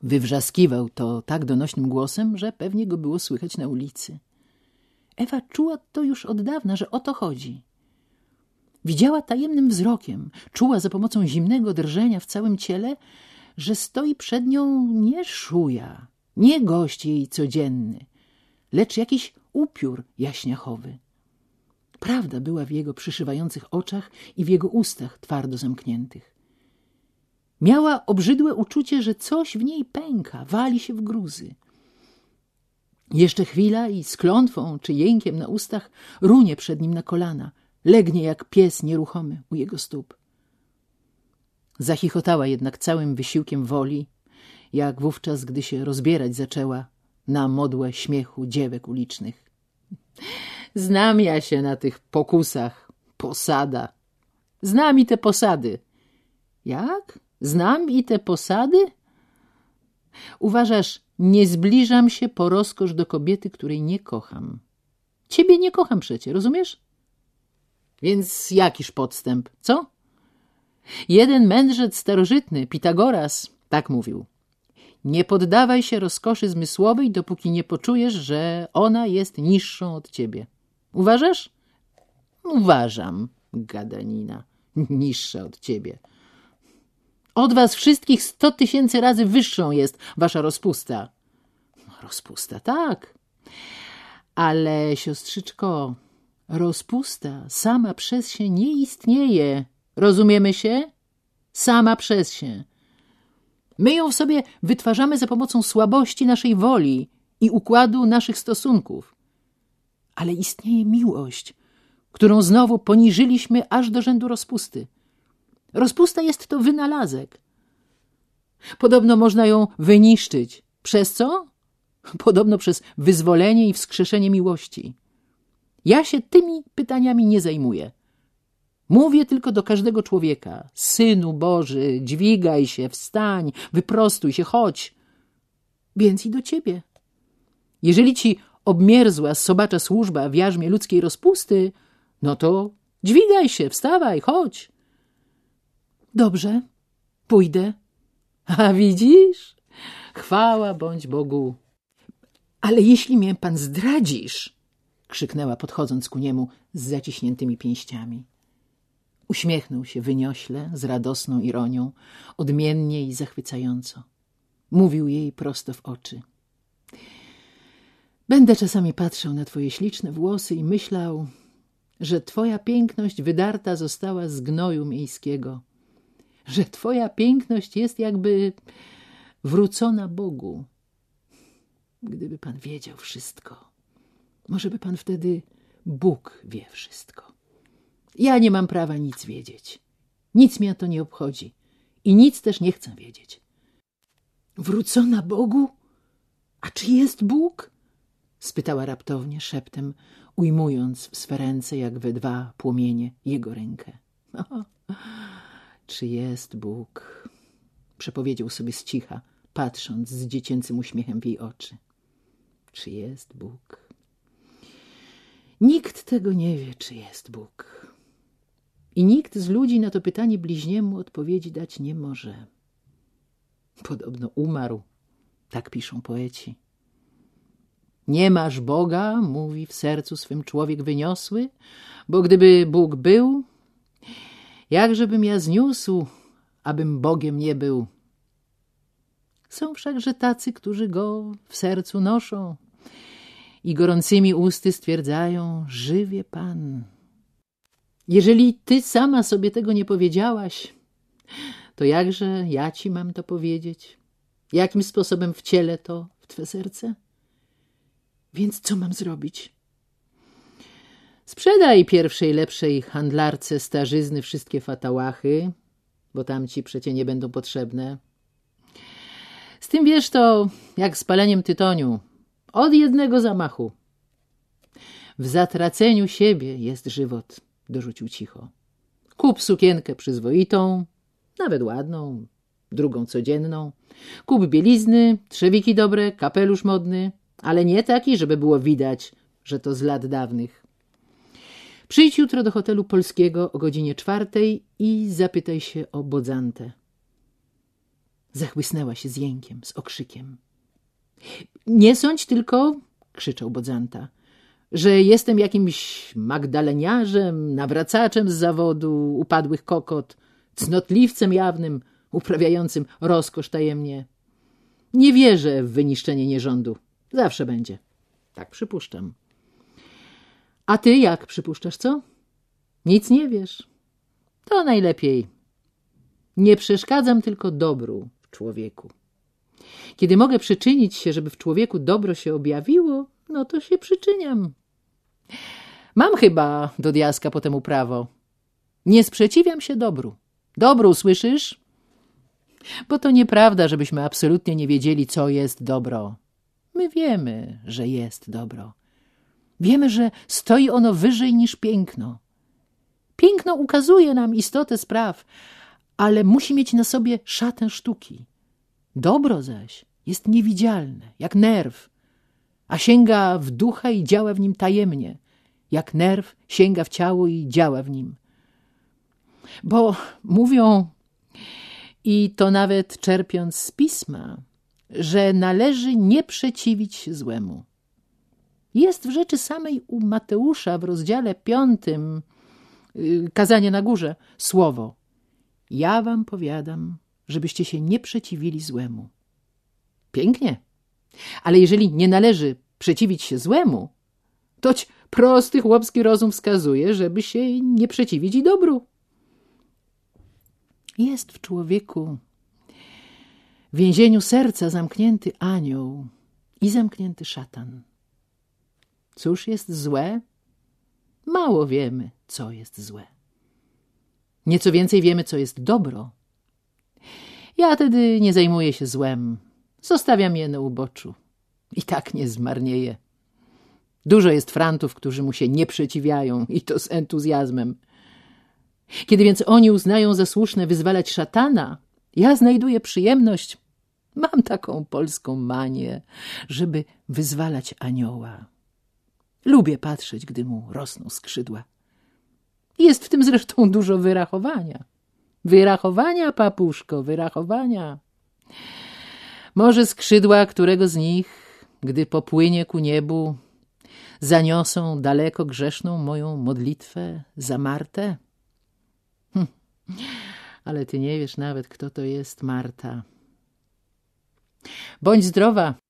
Wywrzaskiwał to tak donośnym głosem, że pewnie go było słychać na ulicy. Ewa czuła to już od dawna, że o to chodzi. Widziała tajemnym wzrokiem, czuła za pomocą zimnego drżenia w całym ciele, że stoi przed nią nie szuja, nie gość jej codzienny, lecz jakiś upiór jaśniachowy. Prawda była w jego przyszywających oczach i w jego ustach twardo zamkniętych. Miała obrzydłe uczucie, że coś w niej pęka, wali się w gruzy. Jeszcze chwila i z klątwą czy jękiem na ustach runie przed nim na kolana, legnie jak pies nieruchomy u jego stóp. Zachichotała jednak całym wysiłkiem woli, jak wówczas, gdy się rozbierać zaczęła na modłę śmiechu dziewek ulicznych. Znam ja się na tych pokusach. Posada. Znam i te posady. Jak? Znam i te posady? Uważasz, nie zbliżam się po rozkosz do kobiety, której nie kocham. Ciebie nie kocham przecie, rozumiesz? Więc jakiż podstęp, co? Jeden mędrzec starożytny, Pitagoras, tak mówił. Nie poddawaj się rozkoszy zmysłowej, dopóki nie poczujesz, że ona jest niższą od ciebie. Uważasz? Uważam, gadanina, niższa od ciebie. Od was wszystkich 100 000 razy wyższą jest wasza rozpusta. Rozpusta, tak. Ale, siostrzyczko, rozpusta sama przez się nie istnieje. Rozumiemy się? Sama przez się. My ją w sobie wytwarzamy za pomocą słabości naszej woli i układu naszych stosunków. Ale istnieje miłość, którą znowu poniżyliśmy aż do rzędu rozpusty. Rozpusta jest to wynalazek. Podobno można ją wyniszczyć. Przez co? Podobno przez wyzwolenie i wskrzeszenie miłości. Ja się tymi pytaniami nie zajmuję. Mówię tylko do każdego człowieka. Synu Boży, dźwigaj się, wstań, wyprostuj się, chodź. Więc i do ciebie. Jeżeli ci obmierzła sobacza służba w jarzmie ludzkiej rozpusty, no to dźwigaj się, wstawaj, chodź. Dobrze, pójdę. A widzisz? Chwała bądź Bogu. Ale jeśli mnie pan zdradzisz, krzyknęła podchodząc ku niemu z zaciśniętymi pięściami. Uśmiechnął się wyniośle, z radosną ironią, odmiennie i zachwycająco. Mówił jej prosto w oczy. Będę czasami patrzył na twoje śliczne włosy i myślał, że twoja piękność wydarta została z gnoju miejskiego, że twoja piękność jest jakby wrócona Bogu. Gdyby pan wiedział wszystko, może by pan wtedy Bóg wie wszystko. Ja nie mam prawa nic wiedzieć. Nic mnie to nie obchodzi i nic też nie chcę wiedzieć. Wrócona Bogu? A czy jest Bóg? Spytała raptownie, szeptem, ujmując w swe ręce, jak we dwa płomienie, jego rękę. O, czy jest Bóg? Przepowiedział sobie z cicha, patrząc z dziecięcym uśmiechem w jej oczy. Czy jest Bóg? Nikt tego nie wie, czy jest Bóg. I nikt z ludzi na to pytanie bliźniemu odpowiedzi dać nie może. Podobno umarł, tak piszą poeci. Nie masz Boga, mówi w sercu swym człowiek wyniosły, bo gdyby Bóg był, jakżebym ja zniósł, abym Bogiem nie był. Są wszakże tacy, którzy go w sercu noszą i gorącymi usty stwierdzają, żywie Pan. Jeżeli ty sama sobie tego nie powiedziałaś, to jakże ja ci mam to powiedzieć? Jakim sposobem wcielę to w twe serce? Więc co mam zrobić? Sprzedaj pierwszej lepszej handlarce starzyzny wszystkie fatałachy, bo tamci przecie nie będą potrzebne. Z tym wiesz to, jak z paleniem tytoniu, od jednego zamachu. W zatraceniu siebie jest żywot, dorzucił cicho. Kup sukienkę przyzwoitą, nawet ładną, drugą codzienną. Kup bielizny, trzewiki dobre, kapelusz modny, ale nie taki, żeby było widać, że to z lat dawnych. Przyjdź jutro do hotelu Polskiego o godzinie 4 i zapytaj się o Bodzantę. Zachłysnęła się z jękiem, z okrzykiem. Nie sądź tylko, krzyczał Bodzanta, że jestem jakimś magdaleniarzem, nawracaczem z zawodu, upadłych kokot, cnotliwcem jawnym, uprawiającym rozkosz tajemnie. Nie wierzę w wyniszczenie nierządu. Zawsze będzie. Tak przypuszczam. A ty jak przypuszczasz, co? Nic nie wiesz. To najlepiej. Nie przeszkadzam tylko dobru w człowieku. Kiedy mogę przyczynić się, żeby w człowieku dobro się objawiło, no to się przyczyniam. Mam chyba do diaska po temu prawo. Nie sprzeciwiam się dobru. Dobru, słyszysz? Bo to nieprawda, żebyśmy absolutnie nie wiedzieli, co jest dobro. My wiemy, że jest dobro. Wiemy, że stoi ono wyżej niż piękno. Piękno ukazuje nam istotę spraw, ale musi mieć na sobie szatę sztuki. Dobro zaś jest niewidzialne, jak nerw, a sięga w ducha i działa w nim tajemnie, jak nerw sięga w ciało i działa w nim. Bo mówią, i to nawet czerpiąc z pisma, że należy nie przeciwić się złemu. Jest w rzeczy samej u Mateusza w rozdziale 5, kazanie na górze, słowo: ja wam powiadam, żebyście się nie przeciwili złemu. Pięknie, ale jeżeli nie należy przeciwić się złemu, toć prosty chłopski rozum wskazuje, żeby się nie przeciwić i dobru. Jest w człowieku w więzieniu serca zamknięty anioł i zamknięty szatan. Cóż jest złe? Mało wiemy, co jest złe. Nieco więcej wiemy, co jest dobro. Ja tedy nie zajmuję się złem. Zostawiam je na uboczu. I tak nie zmarnieje. Dużo jest frantów, którzy mu się nie przeciwiają, i to z entuzjazmem. Kiedy więc oni uznają za słuszne wyzwalać szatana, ja znajduję przyjemność. Mam taką polską manię, żeby wyzwalać anioła. Lubię patrzeć, gdy mu rosną skrzydła. Jest w tym zresztą dużo wyrachowania. Wyrachowania, papuszko, wyrachowania. Może skrzydła którego z nich, gdy popłynie ku niebu, zaniosą daleko grzeszną moją modlitwę za Martę? Ale ty nie wiesz nawet, kto to jest Marta. Bądź zdrowa,